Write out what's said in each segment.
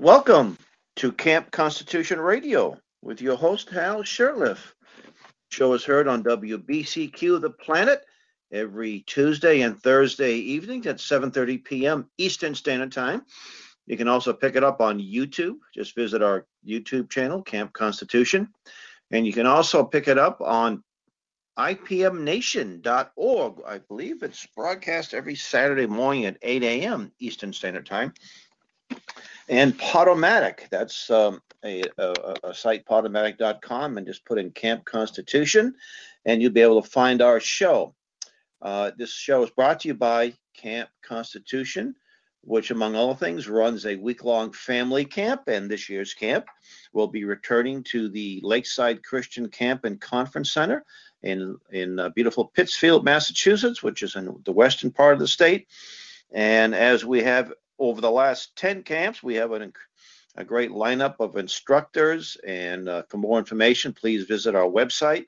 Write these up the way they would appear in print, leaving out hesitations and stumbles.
Welcome to Camp Constitution Radio with your host, Hal Shurtleff. Show is heard on WBCQ The Planet every Tuesday and Thursday evenings at 7:30 p.m. Eastern Standard Time. You can also pick it up on YouTube. Just visit our YouTube channel, Camp Constitution. And you can also pick it up on IPMNation.org. I believe it's broadcast every Saturday morning at 8 a.m. Eastern Standard Time. And Podomatic, that's a site, podomatic.com, and just put in Camp Constitution, and you'll be able to find our show. This show is brought to you by Camp Constitution, which, among other things, runs a week-long family camp, and this year's camp will be returning to the Lakeside Christian Camp and Conference Center in beautiful Pittsfield, Massachusetts, which is in the western part of the state. And as we have over the last 10 camps, we have a great lineup of instructors. And for more information, please visit our website,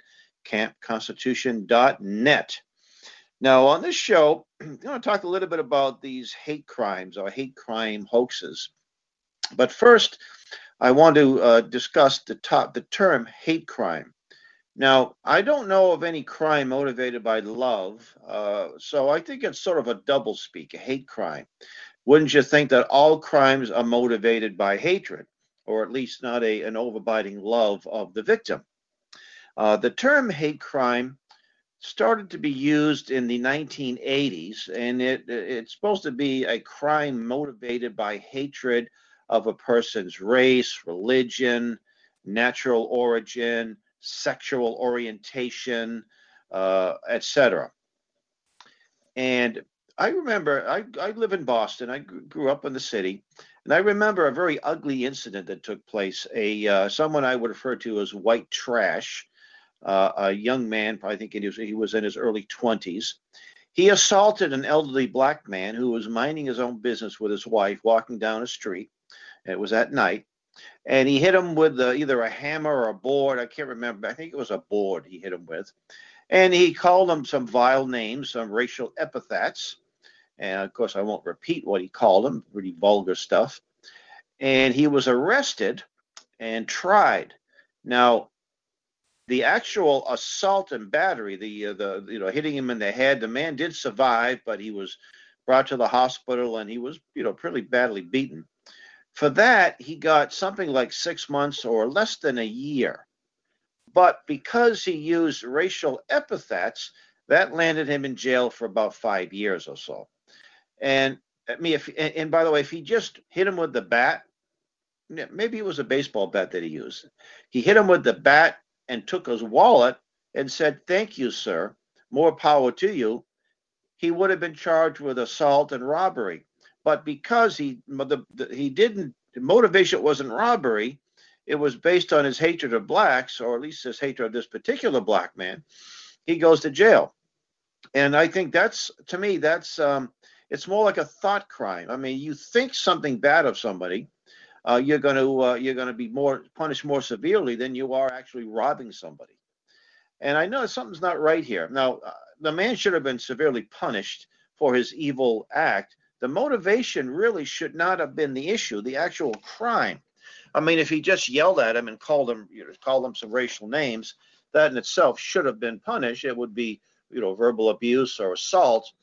campconstitution.net. Now, on this show, I'm going to talk a little bit about these hate crimes or hate crime hoaxes. But first, I want to discuss the term hate crime. Now, I don't know of any crime motivated by love, so I think it's sort of a doublespeak, a hate crime. Wouldn't you think that all crimes are motivated by hatred, or at least not an overbiting love of the victim? The term hate crime started to be used in the 1980s, and it's supposed to be a crime motivated by hatred of a person's race, religion, natural origin, sexual orientation, etc. And I remember, I live in Boston. I grew up in the city, and I remember a very ugly incident that took place. Someone I would refer to as white trash, a young man, I think he was in his early 20s. He assaulted an elderly black man who was minding his own business with his wife, walking down a street. It was at night, and he hit him with either a hammer or a board. I can't remember. I think it was a board he hit him with. And he called him some vile names, some racial epithets. And of course, I won't repeat what he called him, pretty vulgar stuff. And he was arrested and tried. Now, the actual assault and battery, the hitting him in the head, the man did survive, but he was brought to the hospital and he was, pretty badly beaten. For that, he got something like 6 months or less than a year. But because he used racial epithets, that landed him in jail for about 5 years or so. And I mean, and by the way, if he just hit him with the bat, maybe it was a baseball bat that he used. He hit him with the bat and took his wallet and said, "Thank you, sir. More power to you." He would have been charged with assault and robbery. But because he didn't, the motivation wasn't robbery, it was based on his hatred of blacks, or at least his hatred of this particular black man, he goes to jail. And I think to me, it's more like a thought crime. I mean, you think something bad of somebody, you're going to be punished more severely than you are actually robbing somebody. And I know something's not right here. Now, the man should have been severely punished for his evil act. The motivation really should not have been the issue, the actual crime. I mean, if he just yelled at him and called him some racial names, that in itself should have been punished. It would be, verbal abuse or assault.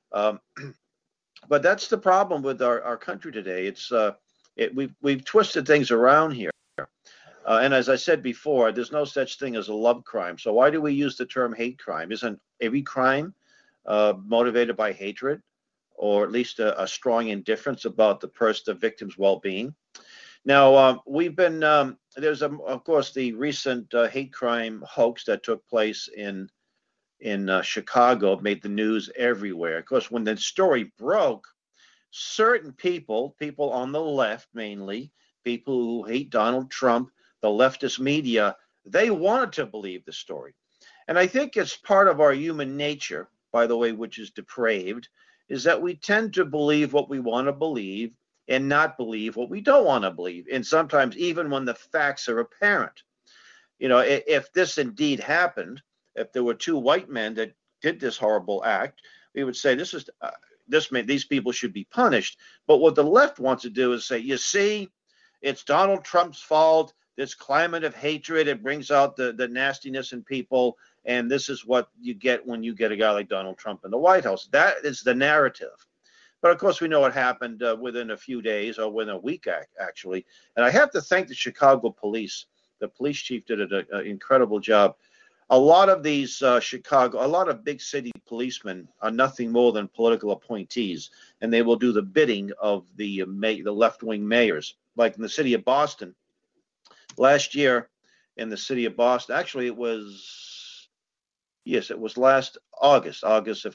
But that's the problem with our country today. We've twisted things around here. And as I said before, there's no such thing as a love crime. So why do we use the term hate crime? Isn't every crime motivated by hatred, or at least a strong indifference about the victim's well-being? Now, there's of course the recent hate crime hoax that took place in Chicago, made the news everywhere. Of course, when the story broke, certain people on the left mainly, people who hate Donald Trump, the leftist media, they wanted to believe the story. And I think it's part of our human nature, by the way, which is depraved, is that we tend to believe what we want to believe and not believe what we don't want to believe. And sometimes even when the facts are apparent. If this indeed happened, if there were two white men that did this horrible act, we would say these people should be punished. But what the left wants to do is say, you see, it's Donald Trump's fault. This climate of hatred, it brings out the nastiness in people. And this is what you get when you get a guy like Donald Trump in the White House. That is the narrative. But of course, we know what happened within a few days or within a week, actually. And I have to thank the Chicago police. The police chief did an incredible job. A lot of these a lot of big city policemen are nothing more than political appointees, and they will do the bidding of the left-wing mayors. Like in the city of Boston, last year, in the city of Boston, actually it was last August of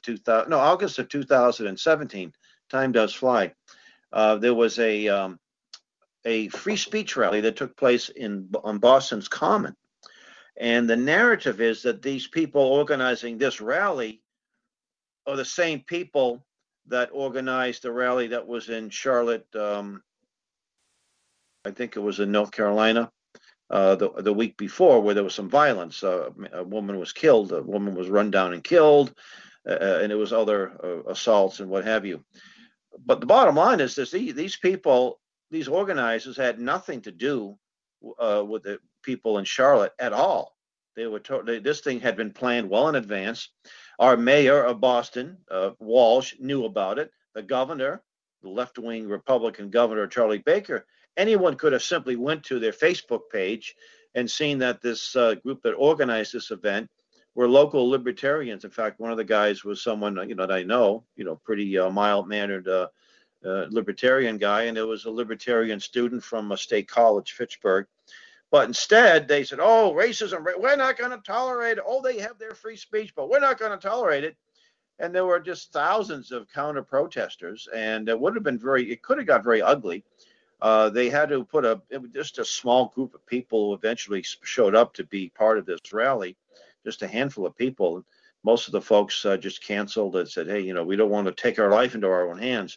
2017. Time does fly. There was a free speech rally that took place on Boston's Common. And the narrative is that these people organizing this rally are the same people that organized the rally that was in Charlotte. I think it was in North Carolina the week before, where there was some violence. A woman was killed. A woman was run down and killed, and it was other assaults and what have you. But the bottom line is this: these people, these organizers, had nothing to do with the people in Charlotte at all. They were this thing had been planned well in advance. Our mayor of Boston, Walsh, knew about it. The governor, the left-wing Republican governor, Charlie Baker, anyone could have simply went to their Facebook page and seen that this group that organized this event were local libertarians. In fact, one of the guys was someone that I know, pretty mild-mannered libertarian guy, and it was a libertarian student from a state college, Fitchburg. But instead, they said, "Oh, racism, we're not going to tolerate it. Oh, they have their free speech, but we're not going to tolerate it." And there were just thousands of counter protesters, and it could have got very ugly. They had to put just a small group of people who eventually showed up to be part of this rally, just a handful of people. Most of the folks just canceled and said, "Hey, we don't want to take our life into our own hands."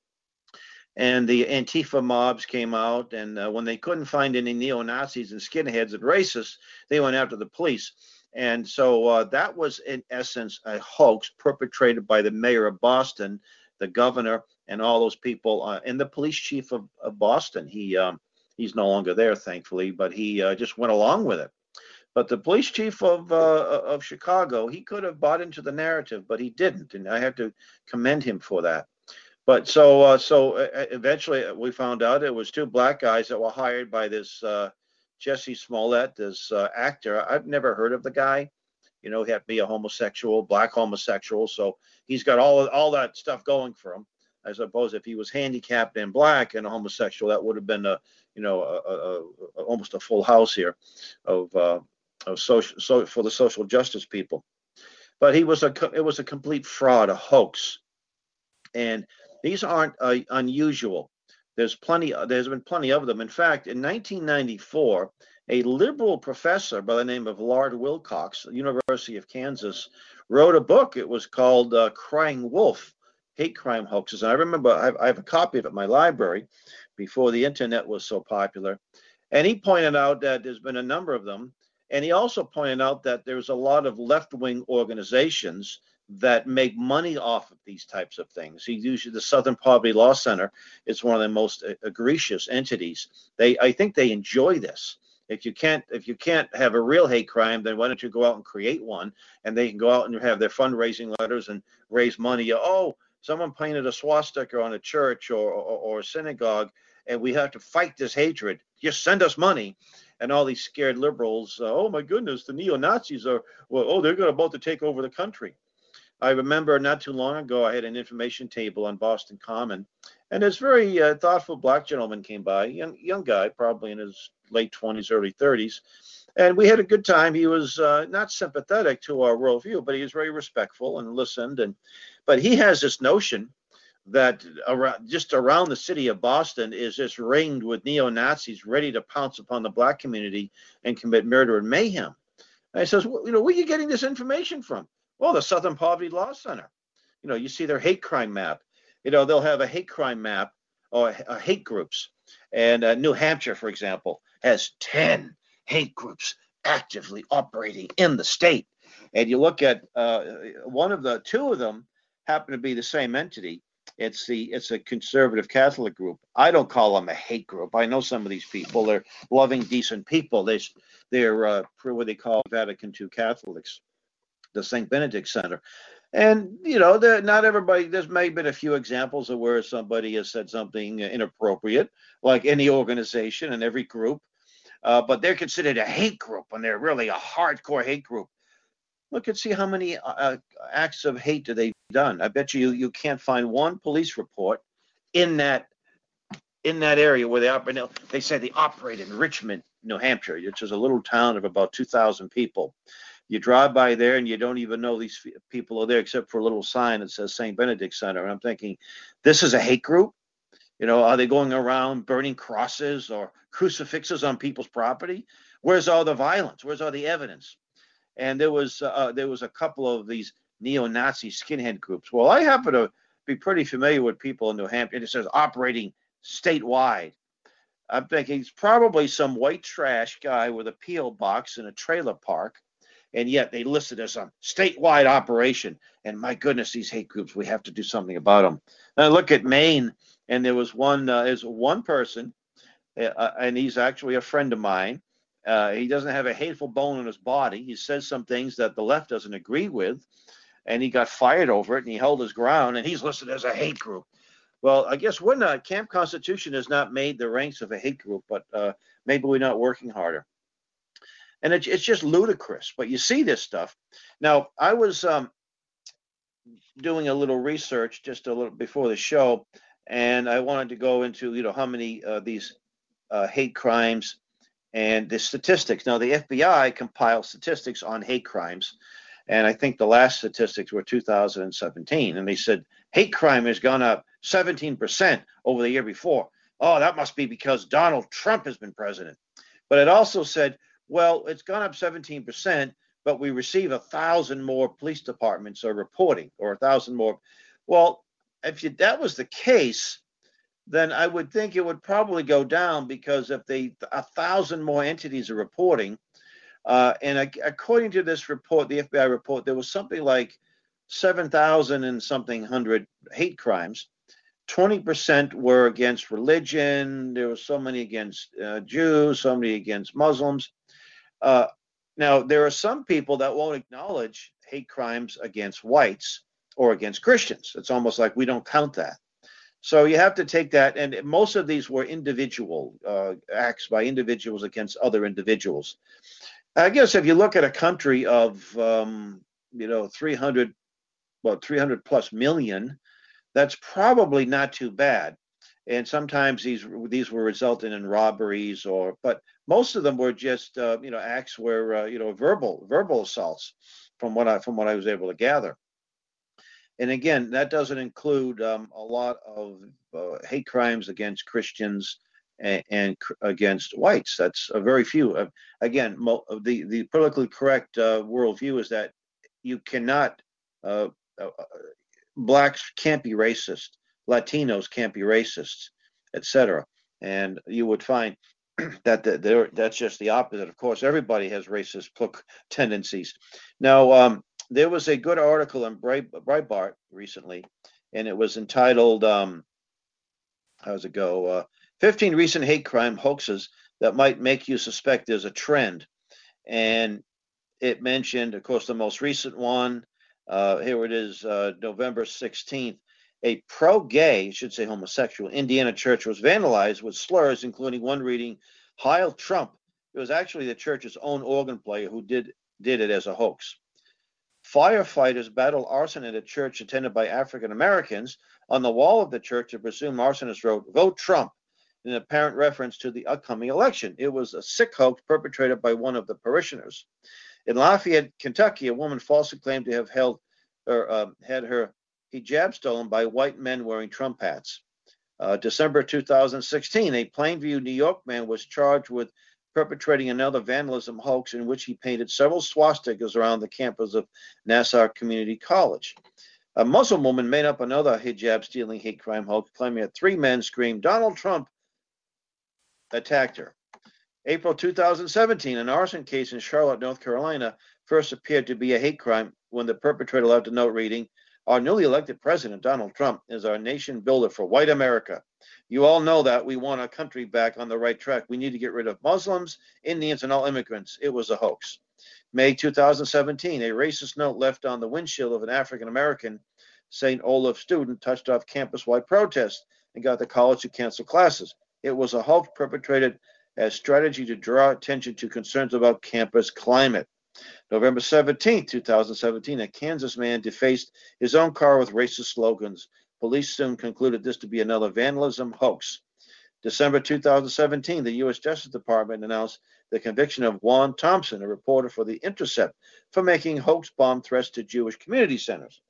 And the Antifa mobs came out, and when they couldn't find any neo-Nazis and skinheads and racists, they went after the police. And so that was, in essence, a hoax perpetrated by the mayor of Boston, the governor, and all those people, and the police chief of Boston. He's no longer there, thankfully, but he just went along with it. But the police chief of Chicago, he could have bought into the narrative, but he didn't, and I have to commend him for that. But so eventually we found out it was two black guys that were hired by this Jesse Smollett, this actor. I've never heard of the guy. He had to be a homosexual, black homosexual. So he's got all that stuff going for him. I suppose if he was handicapped and black and a homosexual, that would have been almost a full house here of social for the social justice people. But it was a complete fraud, a hoax. And these aren't unusual. There's been plenty of them. In fact, in 1994, a liberal professor by the name of Lard Wilcox, University of Kansas, wrote a book. It was called Crying Wolf, Hate Crime Hoaxes. And I remember I have a copy of it in my library before the internet was so popular. And he pointed out that there's been a number of them. And he also pointed out that there's a lot of left-wing organizations that make money off of these types of things. Usually the Southern Poverty Law Center is one of the most egregious entities. I think they enjoy this. If you can't have a real hate crime, then why don't you go out and create one, and they can go out and have their fundraising letters and raise money. Oh, someone painted a swastika on a church or a synagogue, and we have to fight this hatred. Just send us money. And all these scared liberals, oh my goodness, the neo-Nazis they're about to take over the country. I remember not too long ago, I had an information table on Boston Common, and this very thoughtful black gentleman came by, young guy, probably in his late 20s, early 30s, and we had a good time. He was not sympathetic to our worldview, but he was very respectful and listened. But he has this notion that around the city of Boston is just ringed with neo-Nazis ready to pounce upon the black community and commit murder and mayhem. And I says, well, where are you getting this information from? Well, the Southern Poverty Law Center. You see their hate crime map. They'll have a hate crime map or hate groups. And New Hampshire, for example, has 10 hate groups actively operating in the state. And you look at two of them happen to be the same entity. It's a conservative Catholic group. I don't call them a hate group. I know some of these people. They're loving, decent people. They're what they call Vatican II Catholics, the St. Benedict Center. And not everybody. There's may have been a few examples of where somebody has said something inappropriate, like any organization and every group. But they're considered a hate group, and they're really a hardcore hate group. Look and see how many acts of hate do they've done. I bet you can't find one police report in that area where they operate. They say they operate in Richmond, New Hampshire, which is a little town of about 2,000 people. You drive by there and you don't even know these people are there except for a little sign that says St. Benedict Center. And I'm thinking, this is a hate group? Are they going around burning crosses or crucifixes on people's property? Where's all the violence? Where's all the evidence? And there was a couple of these neo-Nazi skinhead groups. Well, I happen to be pretty familiar with people in New Hampshire. It says operating statewide. I'm thinking it's probably some white trash guy with a P.O. box in a trailer park, and yet they listed as a statewide operation. And my goodness, these hate groups, we have to do something about them. And I look at Maine, and there's one person, and he's actually a friend of mine. He doesn't have a hateful bone in his body. He says some things that the left doesn't agree with, and he got fired over it, and he held his ground, and he's listed as a hate group. Well, I guess Camp Constitution has not made the ranks of a hate group, but maybe we're not working harder. And it's just ludicrous, but you see this stuff. Now, I was doing a little research just a little before the show, and I wanted to go into, how many these hate crimes and the statistics. Now, the FBI compiles statistics on hate crimes, and I think the last statistics were 2017, and they said hate crime has gone up 17% over the year before. Oh, that must be because Donald Trump has been president. But it also said, well, it's gone up 17%, but we receive 1,000 more police departments are reporting, or 1,000 more. Well, if that was the case, then I would think it would probably go down, because if 1,000 more entities are reporting, and according to this report, the FBI report, there was something like 7,000 and something hundred hate crimes. 20% were against religion. There were so many against Jews, so many against Muslims. Now, there are some people that won't acknowledge hate crimes against whites or against Christians. It's almost like we don't count that. So you have to take that, and most of these were individual acts by individuals against other individuals. I guess if you look at a country of 300 plus million, that's probably not too bad. And sometimes these were resulting in robberies, but most of them were just acts where verbal assaults, from what I was able to gather. And again, that doesn't include a lot of hate crimes against Christians and against whites. That's a very few. Again, the politically correct worldview is that you cannot, blacks can't be racist, Latinos can't be racists, etc. And you would find that that's just the opposite. Of course, everybody has racist tendencies. Now, there was a good article in Breitbart recently, and it was entitled, how's it go? 15 recent hate crime hoaxes that might make you suspect there's a trend. And it mentioned, of course, the most recent one. Here it is, November 16th. A pro-gay, should say homosexual, Indiana church was vandalized with slurs, including one reading, "Heil Trump." It was actually the church's own organ player who did it as a hoax. Firefighters battled arson at a church attended by African Americans. On the wall of the church, a presumed arsonist wrote, "Vote Trump," in apparent reference to the upcoming election. It was a sick hoax perpetrated by one of the parishioners. In Lafayette, Kentucky, a woman falsely claimed to have had her hijab stolen by white men wearing Trump hats. December 2016, a Plainview, New York man was charged with perpetrating another vandalism hoax in which he painted several swastikas around the campus of Nassau Community College. A Muslim woman made up another hijab-stealing hate crime hoax, claiming that 3 men screamed, "Donald Trump," attacked her. April 2017, an arson case in Charlotte, North Carolina, first appeared to be a hate crime when the perpetrator left a note reading, Our newly elected president, Donald Trump, is our nation builder for white America. You all know that we want our country back on the right track. We need to get rid of Muslims, Indians, and all immigrants. It was a hoax. May 2017, a racist note left on the windshield of an African American St. Olaf student touched off campus-wide protests and got the college to cancel classes. It was a hoax perpetrated as strategy to draw attention to concerns about campus climate. November 17, 2017, a Kansas man defaced his own car with racist slogans. Police soon concluded this to be another vandalism hoax. December 2017, the U.S. Justice Department announced the conviction of Juan Thompson, a reporter for The Intercept, for making hoax bomb threats to Jewish community centers.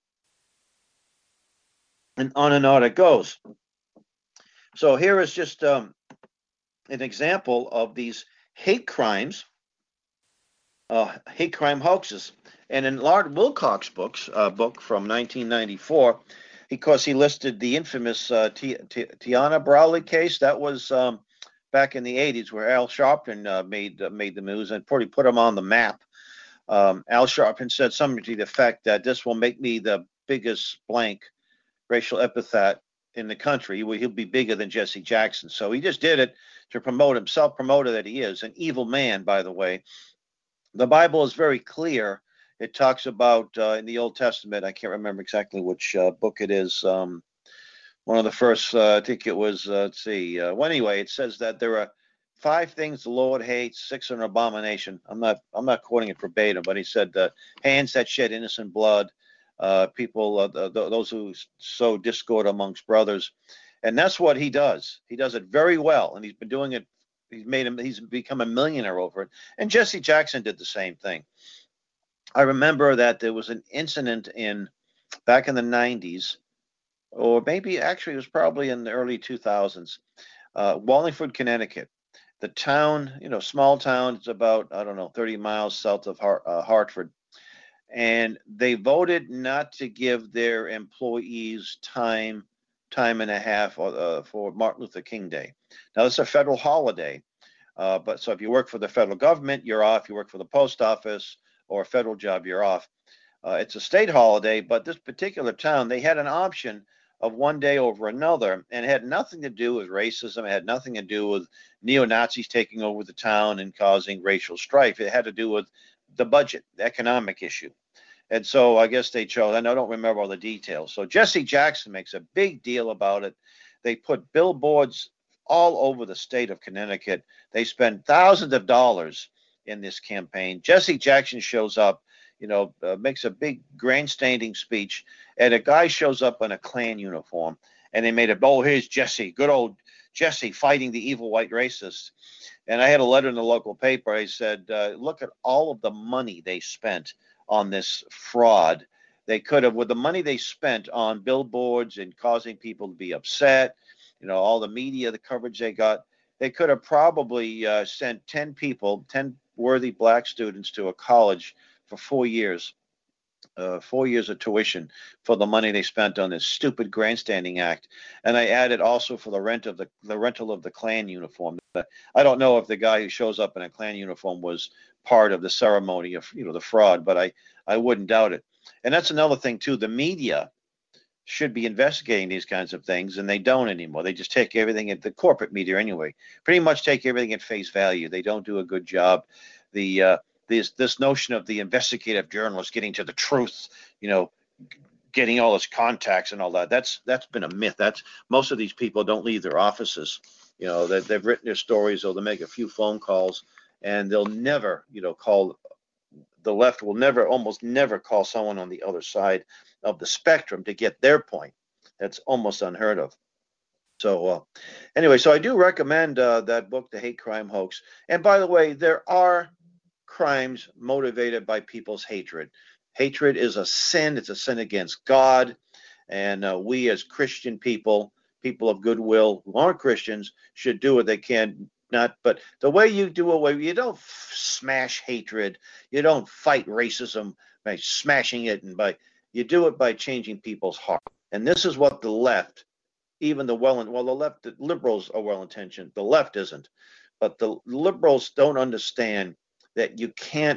And on it goes. So here is just an example of these hate crimes, hate crime hoaxes. And in Lord Wilcox's book from 1994, because he listed the infamous Tiana Brawley case, that was back in the 80s, where Al Sharpton made the news and put him on the map. Al Sharpton said something to the effect that this will make me the biggest blank racial epithet in the country. He'll be bigger than Jesse Jackson. So he just did it to promote himself, promoter that he is, an evil man, by the way. The Bible is very clear. It talks about in the Old Testament, I can't remember exactly which book it is. One of the first, I think it was, let's see. Well, anyway, it says that there are 5 things the Lord hates, 6 are an abomination. I'm not quoting it verbatim, but he said hands that shed innocent blood, people, those who sow discord amongst brothers, and that's what he does. He does it very well, and he's been doing it. He's become a millionaire over it. And Jesse Jackson did the same thing. I remember that there was an incident back in the 90s, or maybe actually it was probably in the early 2000s, Wallingford, Connecticut. The town, small town, it's about, 30 miles south of Hartford. And they voted not to give their employees time and a half for Martin Luther King Day. Now, it's a federal holiday, but so if you work for the federal government, you're off. You work for the post office or a federal job, you're off. It's a state holiday, but this particular town, they had an option of one day over another, and it had nothing to do with racism. It had nothing to do with neo-Nazis taking over the town and causing racial strife. It had to do with the budget, the economic issue. And so I guess they chose, and I don't remember all the details. So Jesse Jackson makes a big deal about it. They put billboards all over the state of Connecticut. They spend thousands of dollars in this campaign. Jesse Jackson shows up, makes a big grandstanding speech, and a guy shows up in a Klan uniform, and they made it, here's Jesse, good old Jesse fighting the evil white racists. And I had a letter in the local paper. I said, look at all of the money they spent on this fraud. They could have, with the money they spent on billboards and causing people to be upset, all the media, the coverage they got, they could have probably sent 10 worthy black students to a college for 4 years. 4 years of tuition for the money they spent on this stupid grandstanding act. And I added also for the rental of the Klan uniform. I don't know if the guy who shows up in a Klan uniform was part of the ceremony of the fraud, but I wouldn't doubt it. And that's another thing too. The media should be investigating these kinds of things, and they don't anymore. They just take everything at the corporate media anyway. Pretty much take everything at face value. They don't do a good job. This notion of the investigative journalist getting to the truth, getting all his contacts and all that, that's been a myth. Most of these people don't leave their offices. They've written their stories, or they'll make a few phone calls, and they'll never, call. The left will almost never call someone on the other side of the spectrum to get their point. That's almost unheard of. So anyway, so I do recommend that book, The Hate Crime Hoax. And by the way, there are crimes motivated by people's hatred. Hatred is a sin. It's a sin against God. And we as Christian people of goodwill who aren't Christians, should do what they can. But the way you do away, you don't smash hatred. You don't fight racism by smashing it, you do it by changing people's heart. And this is what the left, even the liberals are well-intentioned. The left isn't. But the liberals don't understand that you can't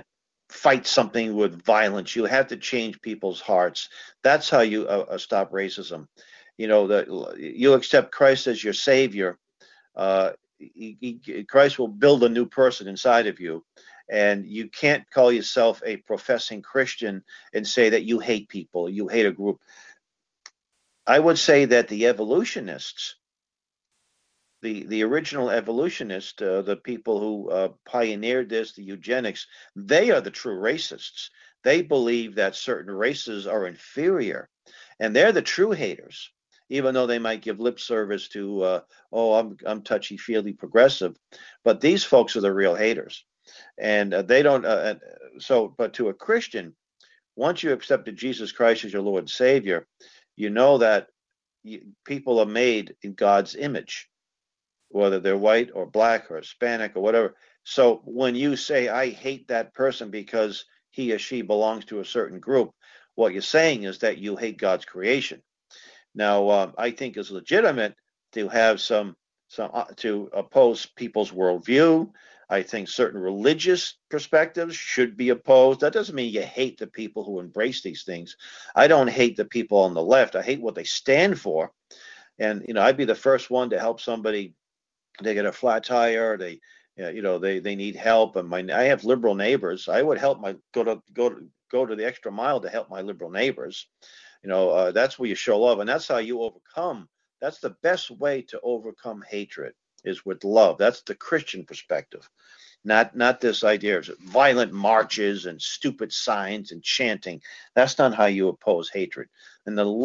fight something with violence. You have to change people's hearts. That's how you stop racism. You know that you accept Christ as your Savior. Uh, Christ will build a new person inside of you, and you can't call yourself a professing Christian and say that you hate people, you hate a group. I would say that the evolutionists, the original evolutionists, the people who pioneered this, the eugenics, they are the true racists. They believe that certain races are inferior, and they're the true haters. Even though they might give lip service to, oh, I'm touchy feely progressive, but these folks are the real haters, and they don't. But to a Christian, once you accepted Jesus Christ as your Lord and Savior, you know that people are made in God's image, whether they're white or black or Hispanic or whatever. So when you say, I hate that person because he or she belongs to a certain group, what you're saying is that you hate God's creation. Now, I think it's legitimate to have some to oppose people's worldview. I think certain religious perspectives should be opposed. That doesn't mean you hate the people who embrace these things. I don't hate the people on the left. I hate what they stand for. And I'd be the first one to help somebody. They get a flat tire. They need help. And I have liberal neighbors. I would help go to the extra mile to help my liberal neighbors. That's where you show love, and that's how you overcome. That's the best way to overcome hatred, is with love. That's the Christian perspective, not this idea of violent marches and stupid signs and chanting. That's not how you oppose hatred. And the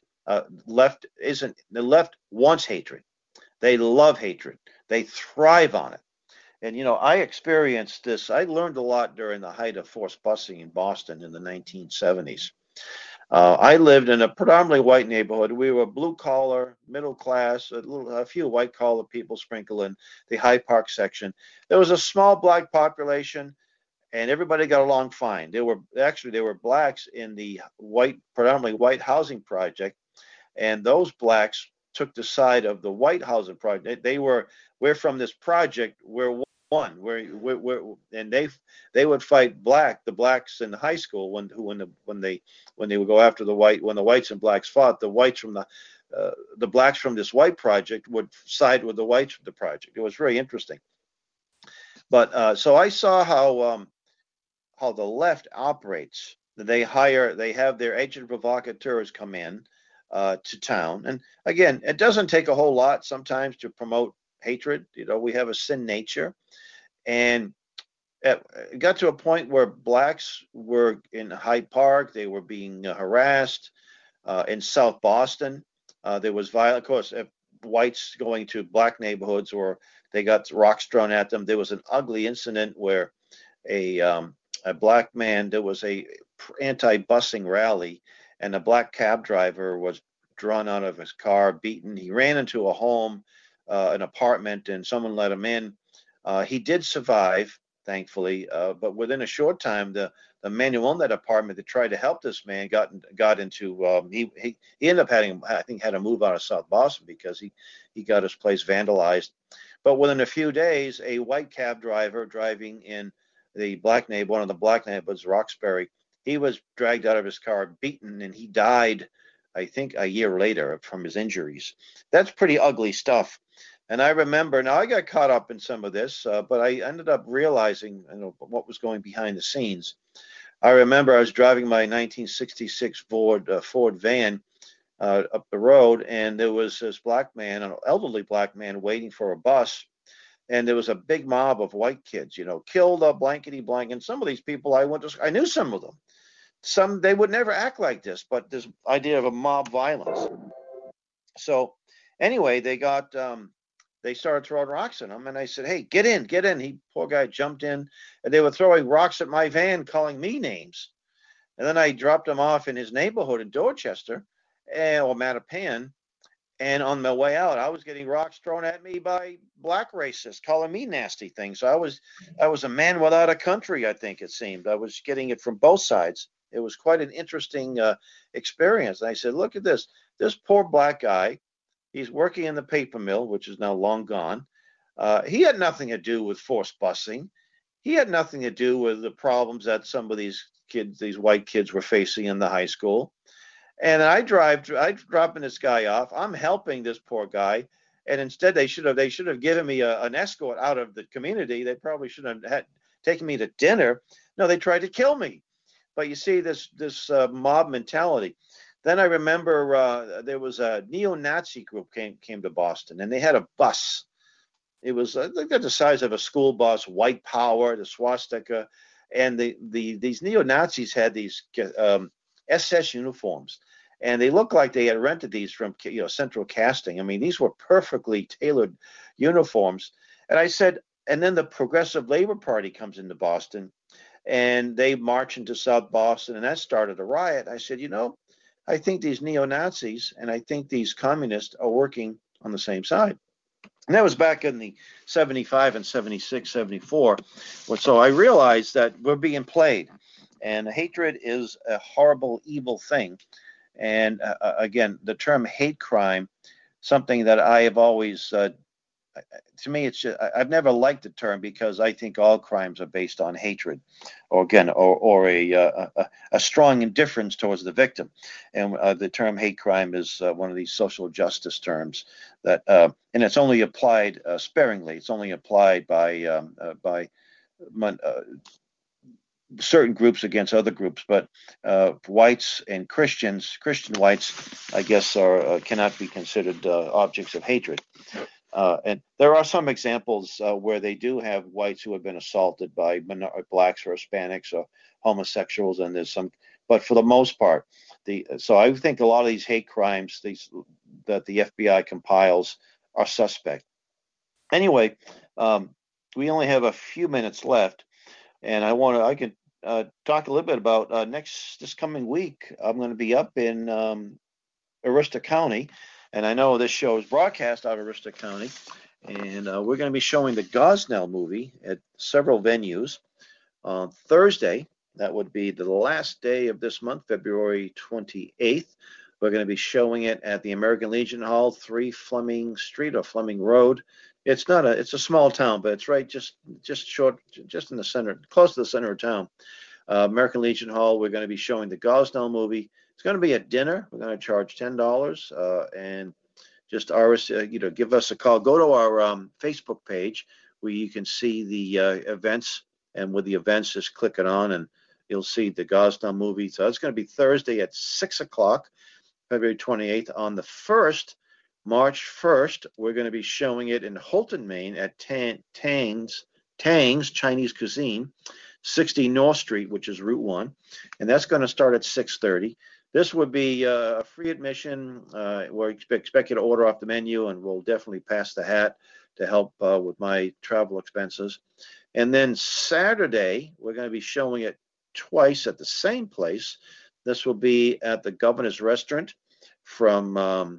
left wants hatred. They love hatred. They thrive on it. And I experienced this. I learned a lot during the height of forced busing in Boston in the 1970s. I lived in a predominantly white neighborhood. We were blue collar, middle class, a few white collar people sprinkled in the Hyde Park section. There was a small black population, and everybody got along fine. There were blacks in the predominantly white housing project, and those blacks took the side of the white housing project. We're from this project. We're one. And they would fight the blacks in high school when they would go after when the whites and blacks fought. The blacks from this white project would side with the whites from the project. It was very interesting. But so I saw how the left operates. They have their agent provocateurs come in to town. And again, it doesn't take a whole lot sometimes to promote hatred. We have a sin nature. And it got to a point where blacks were in Hyde Park. They were being harassed in South Boston. There was violence. Of course, if whites going to black neighborhoods, or they got rocks thrown at them. There was an ugly incident where a black man, there was a anti-busing rally, and a black cab driver was drawn out of his car, beaten. He ran into a home, an apartment, and someone let him in. He did survive, thankfully, but within a short time, the man who owned that apartment that tried to help this man got into he ended up had to move out of South Boston because he got his place vandalized. But within a few days, a white cab driver driving in one of the black neighborhoods, Roxbury, he was dragged out of his car, beaten, and he died, I think, a year later from his injuries. That's pretty ugly stuff. And I remember, now I got caught up in some of this, but I ended up realizing what was going behind the scenes. I remember I was driving my 1966 Ford van up the road, and there was this black man, an elderly black man, waiting for a bus. And there was a big mob of white kids, killed a blankety blank. And some of these people I knew some of them. Some, they would never act like this, but this idea of a mob violence. So anyway, they started throwing rocks at him, and I said, "Hey, get in, get in." Poor guy jumped in, and they were throwing rocks at my van, calling me names. And then I dropped him off in his neighborhood in Dorchester, or Mattapan. And on my way out, I was getting rocks thrown at me by black racists, calling me nasty things. So I was a man without a country, I think it seemed. I was getting it from both sides. It was quite an interesting experience. And I said, "Look at this. This poor black guy. He's working in the paper mill, which is now long gone. He had nothing to do with forced busing. He had nothing to do with the problems that some of these kids, these white kids, were facing in the high school. And I dropping this guy off. I'm helping this poor guy, and instead they should have given me an escort out of the community. They probably should have had taken me to dinner. No, they tried to kill me. But you see this mob mentality. Then I remember there was a neo-Nazi group came to Boston, and they had a bus. It was like the size of a school bus, white power, the swastika, and these neo Nazis had these SS uniforms, and they looked like they had rented these from Central Casting. I mean, these were perfectly tailored uniforms. And I said, and then the Progressive Labor Party comes into Boston, and they march into South Boston, and that started a riot. I said, I think these neo Nazis and I think these communists are working on the same side. And that was back in the 75 and 76, 74. So I realized that we're being played. And hatred is a horrible, evil thing. And again, the term hate crime, something that I have always, to me, it's just, I've never liked the term because I think all crimes are based on hatred, or again, or a strong indifference towards the victim. And the term hate crime is one of these social justice terms that, and it's only applied sparingly. It's only applied by certain groups against other groups, but whites and Christian whites, I guess, cannot be considered objects of hatred. And there are some examples where they do have whites who have been assaulted by blacks or Hispanics or homosexuals, and there's some, but for the most part, so I think a lot of these hate crimes that the FBI compiles are suspect. Anyway, we only have a few minutes left, and I can talk a little bit about this coming week. I'm going to be up in Aroostook County. And I know this show is broadcast out of Aroostook County, and we're going to be showing the Gosnell movie at several venues. On Thursday, that would be the last day of this month, February 28th, we're going to be showing it at the American Legion Hall, 3 Fleming Street or Fleming Road. It's a small town, but it's right just in the center, close to the center of town. American Legion Hall, we're going to be showing the Gosnell movie. It's going to be a dinner. We're going to charge $10, and just give us a call. Go to our Facebook page where you can see the events, and with the events, just click it on, and you'll see the Gosnell movie. So it's going to be Thursday at 6 o'clock, February 28th. On the 1st, March 1st, we're going to be showing it in Holton, Maine at Tang's Chinese Cuisine, 60 North Street, which is Route 1, and that's going to start at 6:30. This would be a free admission. We expect you to order off the menu, and we'll definitely pass the hat to help with my travel expenses. And then Saturday, we're going to be showing it twice at the same place. This will be at the Governor's Restaurant from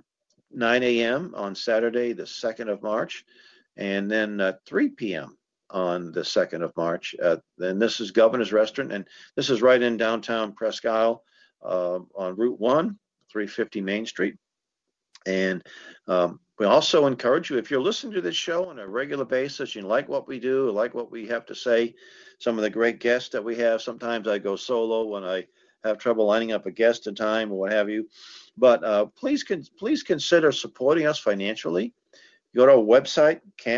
9 a.m. on Saturday, the 2nd of March, and then 3 p.m. on the 2nd of March. And this is Governor's Restaurant, and this is right in downtown Presque Isle on Route 1, 350 Main Street. And we also encourage you, if you're listening to this show on a regular basis, you like what we do, like what we have to say, some of the great guests that we have. Sometimes I go solo when I have trouble lining up a guest in time or what have you. But please consider supporting us financially. Go to our website,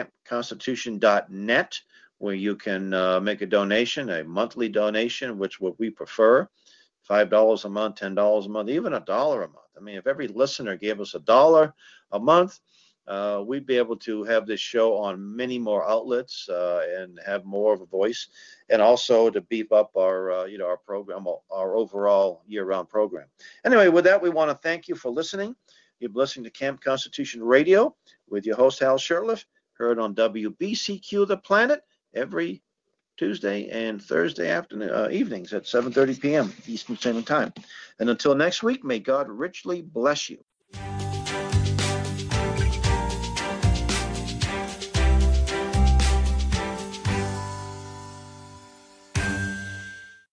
campconstitution.net, where you can make a donation, a monthly donation, which what we prefer, $5 a month, $10 a month, even $1 a month. I mean, if every listener gave us $1 a month, we'd be able to have this show on many more outlets and have more of a voice, and also to beef up our our program, our overall year-round program. Anyway, with that, we want to thank you for listening. You're listening to Camp Constitution Radio with your host, Hal Shurtleff, heard on WBCQ The Planet every Tuesday and Thursday afternoon evenings at 7:30 p.m. Eastern Standard Time. And until next week, may God richly bless you.